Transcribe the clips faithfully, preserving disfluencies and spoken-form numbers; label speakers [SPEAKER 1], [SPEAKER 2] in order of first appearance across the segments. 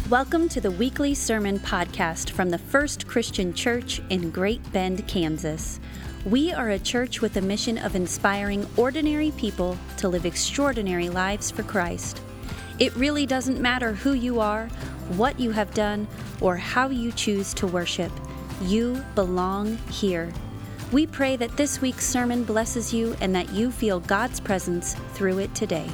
[SPEAKER 1] Welcome to the weekly sermon podcast from the First Christian Church in Great Bend, Kansas. We are a church with a mission of inspiring ordinary people to live extraordinary lives for Christ. It really doesn't matter who you are, what you have done, or how you choose to worship. You belong here. We pray that this week's sermon blesses you and that you feel God's presence through it today.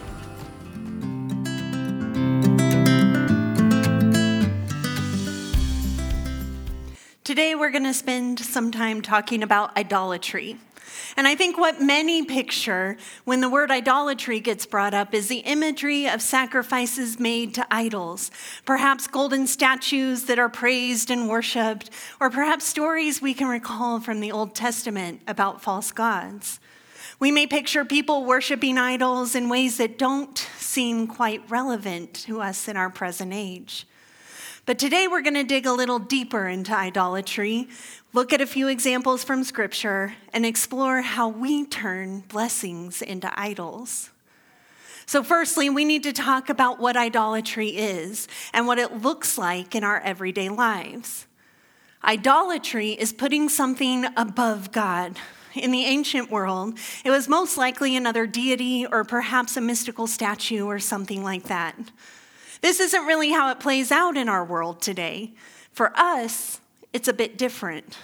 [SPEAKER 2] Today we're going to spend some time talking about idolatry. And I think what many picture when the word idolatry gets brought up is the imagery of sacrifices made to idols, perhaps golden statues that are praised and worshiped, or perhaps stories we can recall from the Old Testament about false gods. We may picture people worshiping idols in ways that don't seem quite relevant to us in our present age. But today we're going to dig a little deeper into idolatry, look at a few examples from Scripture, and explore how we turn blessings into idols. So firstly, we need to talk about what idolatry is and what it looks like in our everyday lives. Idolatry is putting something above God. In the ancient world, it was most likely another deity or perhaps a mystical statue or something like that. This isn't really how it plays out in our world today. For us, it's a bit different.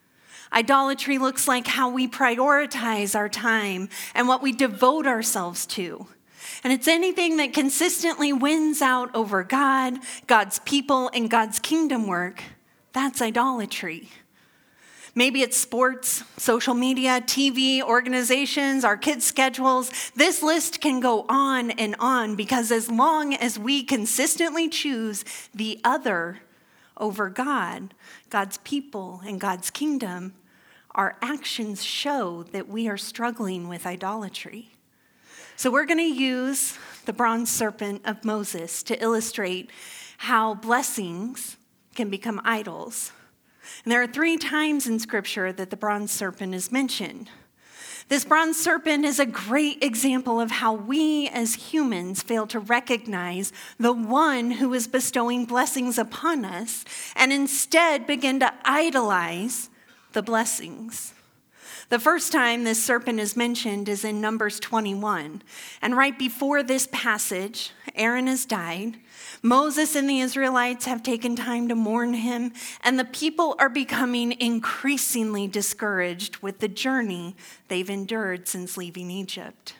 [SPEAKER 2] Idolatry looks like how we prioritize our time and what we devote ourselves to. And it's anything that consistently wins out over God, God's people, and God's kingdom work. That's idolatry. Maybe it's sports, social media, T V, organizations, our kids' schedules. This list can go on and on because as long as we consistently choose the other over God, God's people, and God's kingdom, our actions show that we are struggling with idolatry. So we're going to use the bronze serpent of Moses to illustrate how blessings can become idols. And there are three times in Scripture that the bronze serpent is mentioned. This bronze serpent is a great example of how we as humans fail to recognize the one who is bestowing blessings upon us and instead begin to idolize the blessings. The first time this serpent is mentioned is in Numbers twenty-one. And right before this passage, Aaron has died. Moses and the Israelites have taken time to mourn him, and the people are becoming increasingly discouraged with the journey they've endured since leaving Egypt.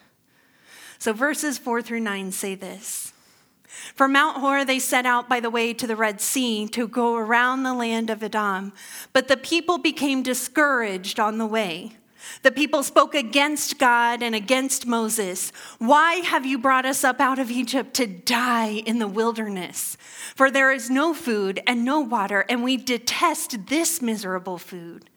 [SPEAKER 2] So verses four through nine say this. From Mount Hor they set out by the way to the Red Sea to go around the land of Edom, but the people became discouraged on the way. The people spoke against God and against Moses. Why have you brought us up out of Egypt to die in the wilderness? For there is no food and no water, and we detest this miserable food.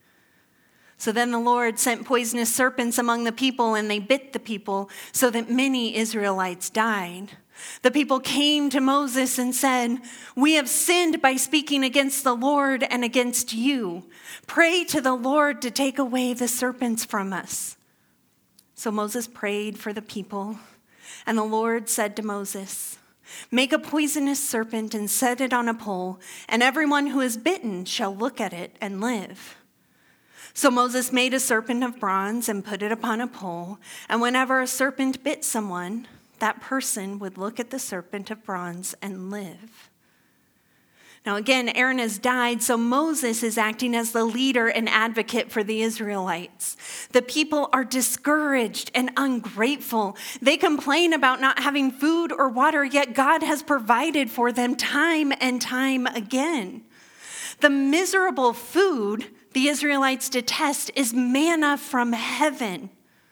[SPEAKER 2] So then the Lord sent poisonous serpents among the people, and they bit the people, so that many Israelites died. The people came to Moses and said, "We have sinned by speaking against the Lord and against you. Pray to the Lord to take away the serpents from us." So Moses prayed for the people, and the Lord said to Moses, "Make a poisonous serpent and set it on a pole, and everyone who is bitten shall look at it and live." So Moses made a serpent of bronze and put it upon a pole, and whenever a serpent bit someone, that person would look at the serpent of bronze and live. Now again, Aaron has died, so Moses is acting as the leader and advocate for the Israelites. The people are discouraged and ungrateful. They complain about not having food or water, yet God has provided for them time and time again. The miserable food the Israelites detest is manna from heaven.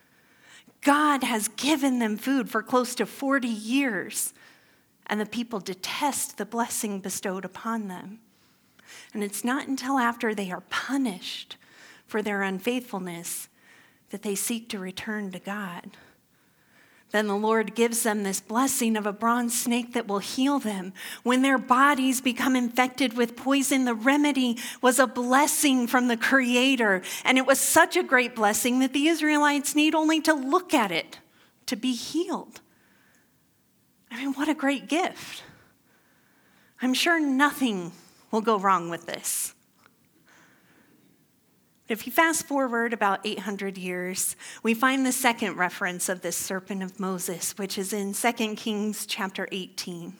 [SPEAKER 2] God has given them food for close to forty years, and the people detest the blessing bestowed upon them. And it's not until after they are punished for their unfaithfulness that they seek to return to God. Then the Lord gives them this blessing of a bronze snake that will heal them. When their bodies become infected with poison, the remedy was a blessing from the Creator. And it was such a great blessing that the Israelites need only to look at it to be healed. I mean, what a great gift. I'm sure nothing will go wrong with this. If you fast forward about eight hundred years, we find the second reference of this serpent of Moses, which is in Second Kings chapter eighteen.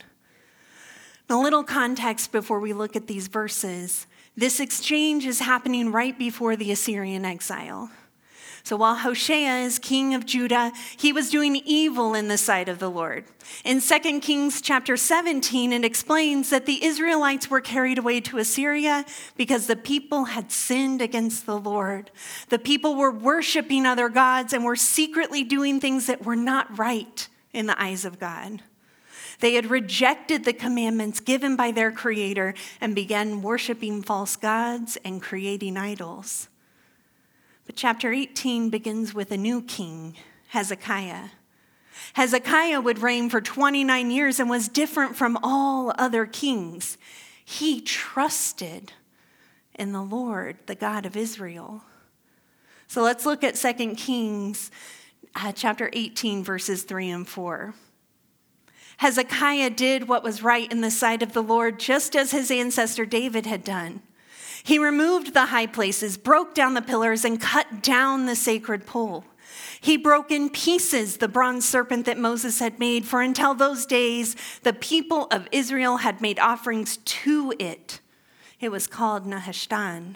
[SPEAKER 2] A little context before we look at these verses. This exchange is happening right before the Assyrian exile. So while Hoshea is king of Judah, he was doing evil in the sight of the Lord. In Second Kings chapter seventeen, it explains that the Israelites were carried away to Assyria because the people had sinned against the Lord. The people were worshiping other gods and were secretly doing things that were not right in the eyes of God. They had rejected the commandments given by their Creator and began worshiping false gods and creating idols. But chapter eighteen begins with a new king, Hezekiah. Hezekiah would reign for twenty-nine years and was different from all other kings. He trusted in the Lord, the God of Israel. So let's look at Second Kings uh, chapter eighteen, verses three and four. Hezekiah did what was right in the sight of the Lord, just as his ancestor David had done. He removed the high places, broke down the pillars, and cut down the sacred pole. He broke in pieces the bronze serpent that Moses had made, for until those days, the people of Israel had made offerings to it. It was called Nehushtan.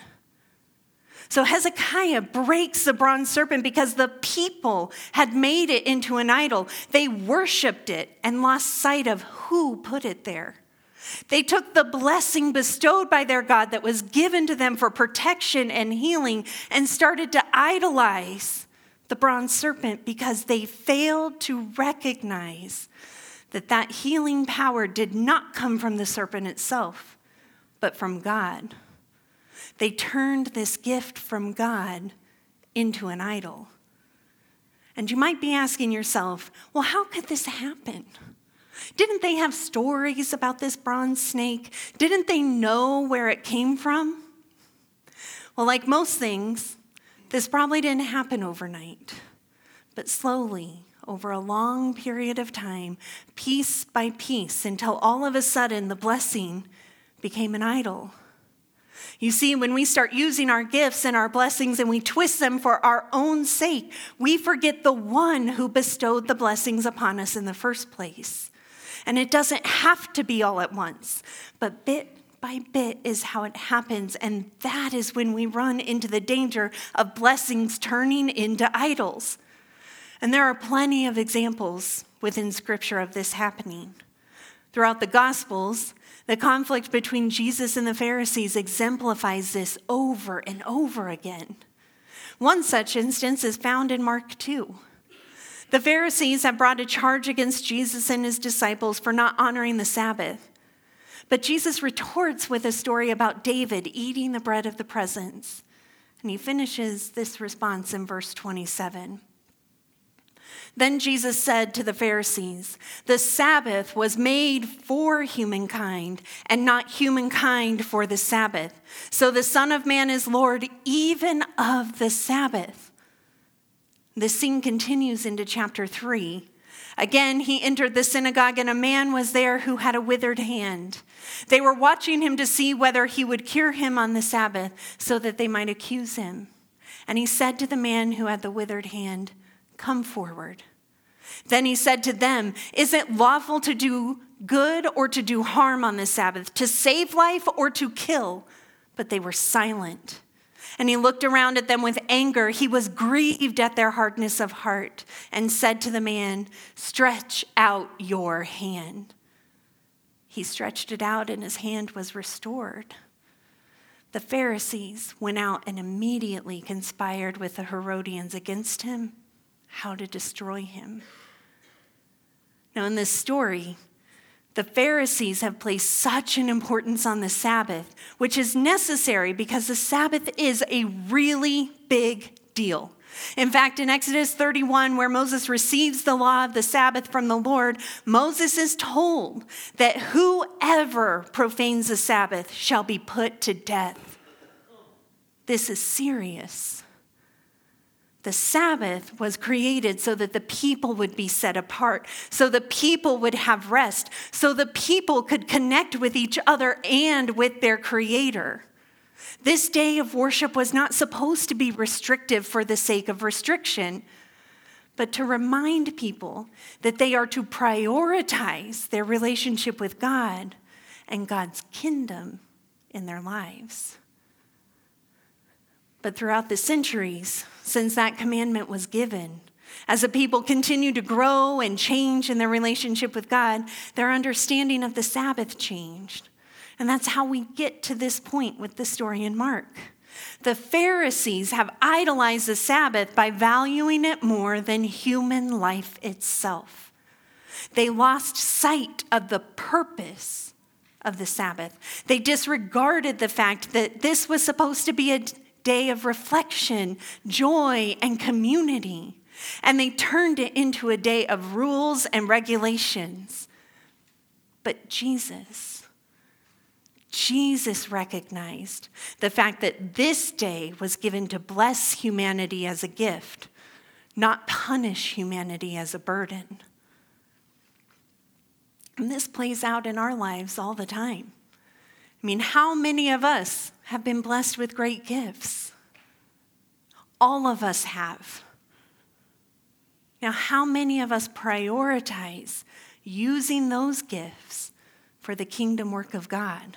[SPEAKER 2] So Hezekiah breaks the bronze serpent because the people had made it into an idol. They worshiped it and lost sight of who put it there. They took the blessing bestowed by their God that was given to them for protection and healing and started to idolize the bronze serpent because they failed to recognize that that healing power did not come from the serpent itself, but from God. They turned this gift from God into an idol. And you might be asking yourself, well, how could this happen? Didn't they have stories about this bronze snake? Didn't they know where it came from? Well, like most things, this probably didn't happen overnight, but slowly, over a long period of time, piece by piece, until all of a sudden the blessing became an idol. You see, when we start using our gifts and our blessings and we twist them for our own sake, we forget the one who bestowed the blessings upon us in the first place. And it doesn't have to be all at once, but bit by bit is how it happens. And that is when we run into the danger of blessings turning into idols. And there are plenty of examples within Scripture of this happening. Throughout the Gospels, the conflict between Jesus and the Pharisees exemplifies this over and over again. One such instance is found in Mark two. The Pharisees have brought a charge against Jesus and his disciples for not honoring the Sabbath. But Jesus retorts with a story about David eating the bread of the presence. And he finishes this response in verse twenty-seven. Then Jesus said to the Pharisees, "The Sabbath was made for humankind, and not humankind for the Sabbath. So the Son of Man is Lord even of the Sabbath." The scene continues into chapter three. Again, he entered the synagogue, and a man was there who had a withered hand. They were watching him to see whether he would cure him on the Sabbath, so that they might accuse him. And he said to the man who had the withered hand, "Come forward." Then he said to them, "Is it lawful to do good or to do harm on the Sabbath, to save life or to kill?" But they were silent. And he looked around at them with anger. He was grieved at their hardness of heart and said to the man, "Stretch out your hand." He stretched it out and his hand was restored. The Pharisees went out and immediately conspired with the Herodians against him, how to destroy him. Now in this story, the Pharisees have placed such an importance on the Sabbath, which is necessary because the Sabbath is a really big deal. In fact, in Exodus thirty-one, where Moses receives the law of the Sabbath from the Lord, Moses is told that whoever profanes the Sabbath shall be put to death. This is serious. The Sabbath was created so that the people would be set apart, so the people would have rest, so the people could connect with each other and with their Creator. This day of worship was not supposed to be restrictive for the sake of restriction, but to remind people that they are to prioritize their relationship with God and God's kingdom in their lives. But throughout the centuries, since that commandment was given, as the people continue to grow and change in their relationship with God, their understanding of the Sabbath changed. And that's how we get to this point with the story in Mark. The Pharisees have idolized the Sabbath by valuing it more than human life itself. They lost sight of the purpose of the Sabbath. They disregarded the fact that this was supposed to be a day of reflection, joy, and community. And they turned it into a day of rules and regulations. But Jesus, Jesus recognized the fact that this day was given to bless humanity as a gift, not punish humanity as a burden. And this plays out in our lives all the time. I mean, how many of us have been blessed with great gifts? All of us have. Now, how many of us prioritize using those gifts for the kingdom work of God?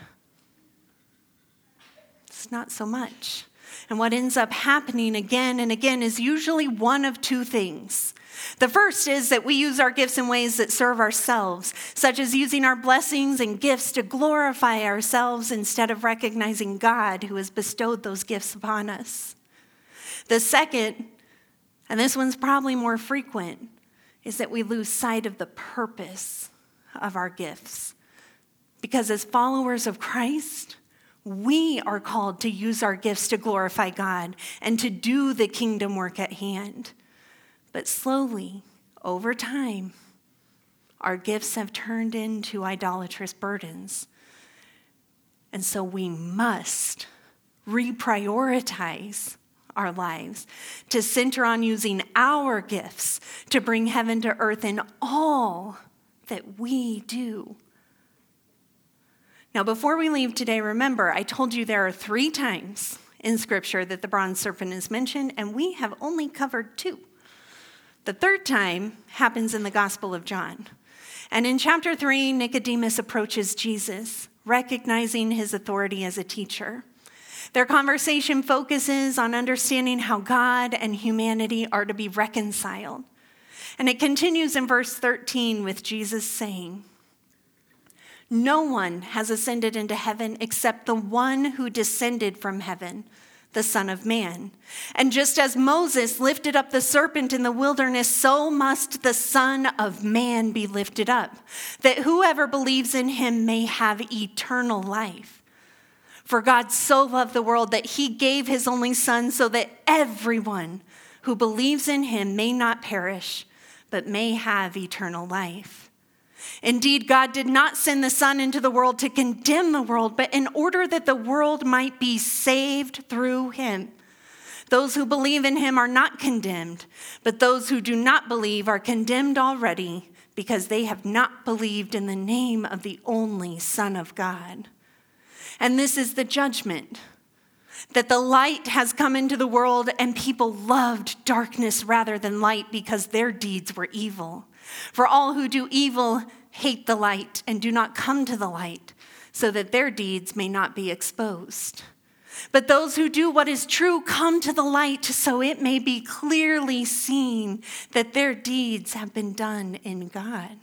[SPEAKER 2] It's not so much. And what ends up happening again and again is usually one of two things. The first is that we use our gifts in ways that serve ourselves, such as using our blessings and gifts to glorify ourselves instead of recognizing God who has bestowed those gifts upon us. The second, and this one's probably more frequent, is that we lose sight of the purpose of our gifts. Because as followers of Christ, we are called to use our gifts to glorify God and to do the kingdom work at hand. But slowly, over time, our gifts have turned into idolatrous burdens. And so we must reprioritize our lives to center on using our gifts to bring heaven to earth in all that we do. Now, before we leave today, remember, I told you there are three times in Scripture that the bronze serpent is mentioned, and we have only covered two. The third time happens in the Gospel of John. And in chapter three, Nicodemus approaches Jesus, recognizing his authority as a teacher. Their conversation focuses on understanding how God and humanity are to be reconciled. And it continues in verse thirteen with Jesus saying, "No one has ascended into heaven except the one who descended from heaven, the Son of Man. And just as Moses lifted up the serpent in the wilderness, so must the Son of Man be lifted up, that whoever believes in him may have eternal life. For God so loved the world that he gave his only Son so that everyone who believes in him may not perish, but may have eternal life. Indeed, God did not send the Son into the world to condemn the world, but in order that the world might be saved through him. Those who believe in him are not condemned, but those who do not believe are condemned already because they have not believed in the name of the only Son of God. And this is the judgment, that the light has come into the world and people loved darkness rather than light because their deeds were evil. For all who do evil hate the light and do not come to the light, so that their deeds may not be exposed. But those who do what is true come to the light, so it may be clearly seen that their deeds have been done in God."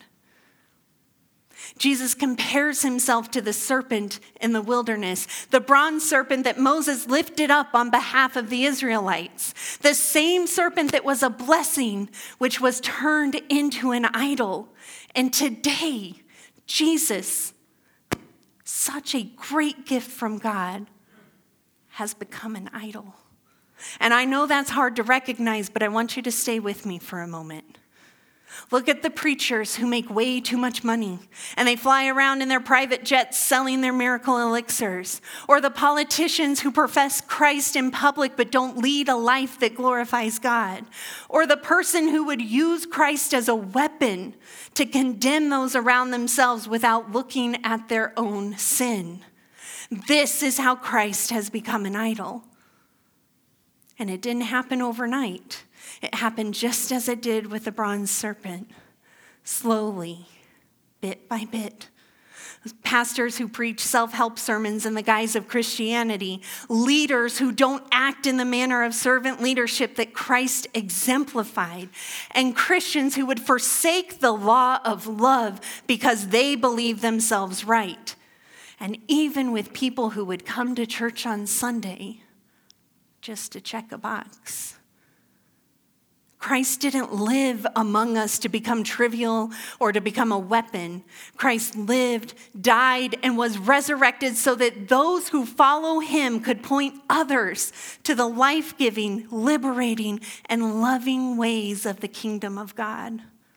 [SPEAKER 2] Jesus compares himself to the serpent in the wilderness, the bronze serpent that Moses lifted up on behalf of the Israelites, the same serpent that was a blessing, which was turned into an idol. And today, Jesus, such a great gift from God, has become an idol. And I know that's hard to recognize, but I want you to stay with me for a moment. Look at the preachers who make way too much money and they fly around in their private jets selling their miracle elixirs. Or the politicians who profess Christ in public but don't lead a life that glorifies God. Or the person who would use Christ as a weapon to condemn those around themselves without looking at their own sin. This is how Christ has become an idol. And it didn't happen overnight. It happened just as it did with the bronze serpent, slowly, bit by bit. Pastors who preach self-help sermons in the guise of Christianity, leaders who don't act in the manner of servant leadership that Christ exemplified, and Christians who would forsake the law of love because they believe themselves right. And even with people who would come to church on Sunday just to check a box. Christ didn't live among us to become trivial or to become a weapon. Christ lived, died, and was resurrected so that those who follow him could point others to the life-giving, liberating, and loving ways of the kingdom of God.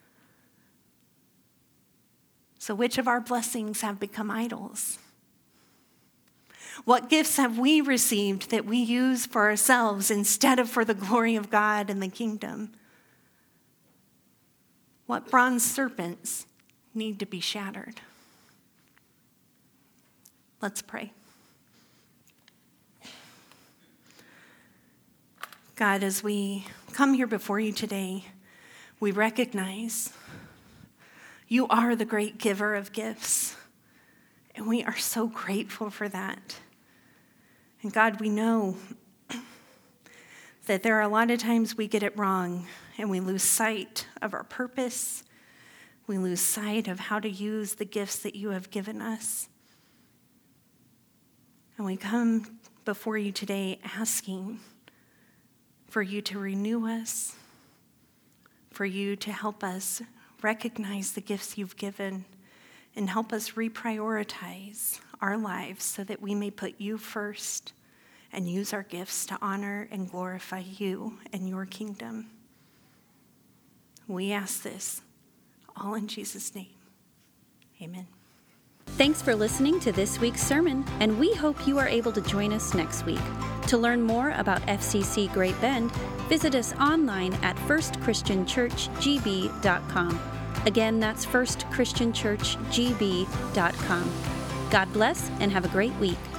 [SPEAKER 2] So which of our blessings have become idols? What gifts have we received that we use for ourselves instead of for the glory of God and the kingdom? What bronze serpents need to be shattered? Let's pray. God, as we come here before you today, we recognize you are the great giver of gifts, and we are so grateful for that. And God, we know that there are a lot of times we get it wrong and we lose sight of our purpose. We lose sight of how to use the gifts that you have given us. And we come before you today asking for you to renew us, for you to help us recognize the gifts you've given and help us reprioritize our lives so that we may put you first and use our gifts to honor and glorify you and your kingdom. We ask this all in Jesus' name. Amen.
[SPEAKER 1] Thanks for listening to this week's sermon, and we hope you are able to join us next week. To learn more about F C C Great Bend, visit us online at first christian church g b dot com. Again, that's first christian church g b dot com. God bless and have a great week.